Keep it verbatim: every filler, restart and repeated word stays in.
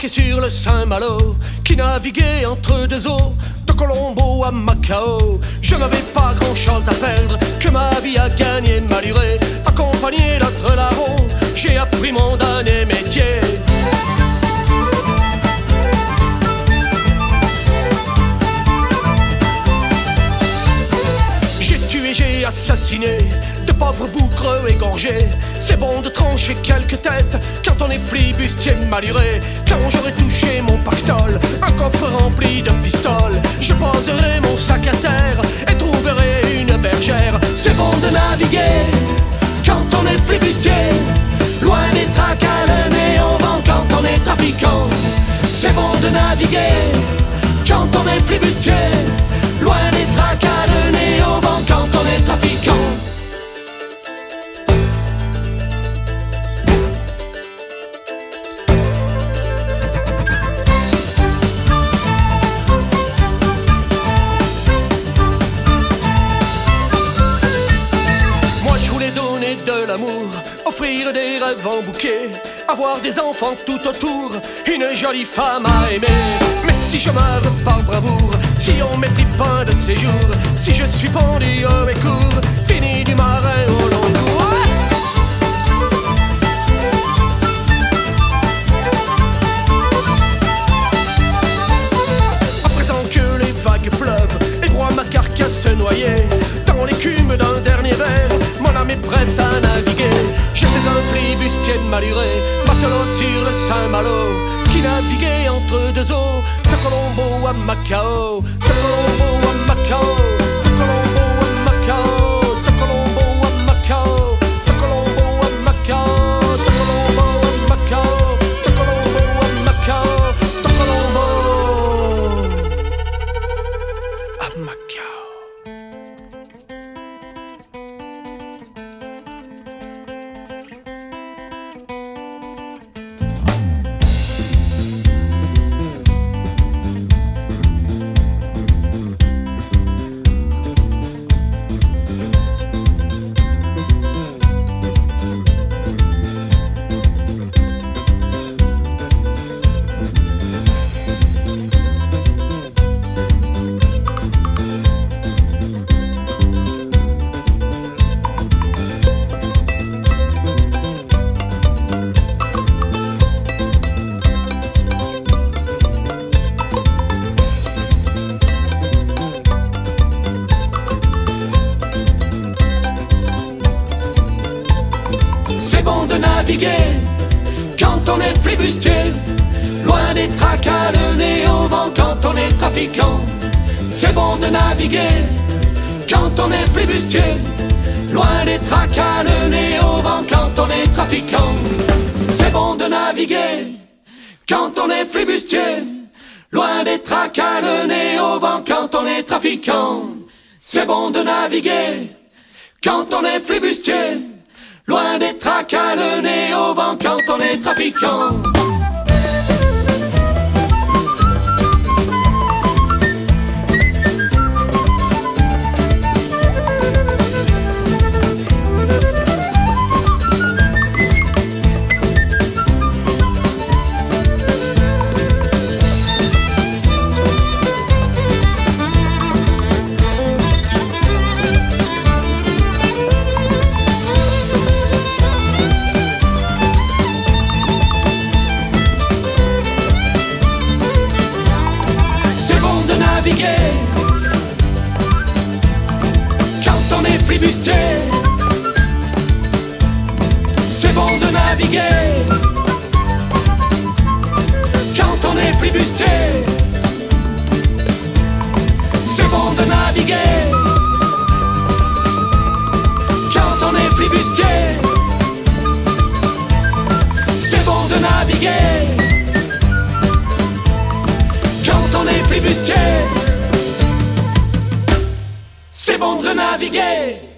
embarqué sur le Saint-Malo, qui naviguait entre deux eaux, de Colombo à Macao. Je n'avais pas grand-chose à perdre, que ma vie à gagner ma durée. Accompagné d'autres larrons, j'ai appris mon dernier métier. J'ai tué, j'ai assassiné de pauvres boucres égorgés. C'est bon de trancher quelques têtes quand on est flibustier maluré. Quand j'aurai touché mon pactole, un coffre rempli de pistoles, je poserai mon sac à terre et trouverai une bergère. C'est bon de naviguer quand on est flibustier, loin des tracas, le nez au vent quand on est trafiquant. C'est bon de naviguer quand on est flibustier, loin des tracas, le nez au vent quand on est trafiquant. De l'amour, offrir des rêves en bouquet, avoir des enfants tout autour, une jolie femme à aimer. Mais si je meurs par bravoure, si on m'étripe un de ces jours, si je suis pendu haut et court, fini du marin au long cours. À présent que les vagues pleuvent et broient ma carcasse noyée dans l'écume d'un dernier verre, mon âme est prête à naviguer. J'étais un flibustier maluré, matelot sur le Saint-Malo, qui naviguait entre deux eaux, de Colombo à Macao, de Colombo à Macao, de Colombo à Macao, de Colombo à Macao, de Colombo à Macao, de Colombo à Macao, de Colombo à Macao, de Colombo à Macao. C'est bon de naviguer quand on est flibustier, loin des tracas, le nez au vent quand on est trafiquant. C'est bon de naviguer quand on est flibustier, loin des tracas, le nez au vent quand on est trafiquant. C'est bon de naviguer quand on est flibustier, loin des tracas, le nez au vent quand on est trafiquant. C'est bon de naviguer quand on est flibustier, loin des tracas, le nez au vent quand on est trafiquant. Naviguer quand on est flibustier, c'est bon de naviguer quand on est flibustier, c'est bon de naviguer quand on est flibustier, c'est bon de naviguer quand on est flibustier, c'est bon de naviguer.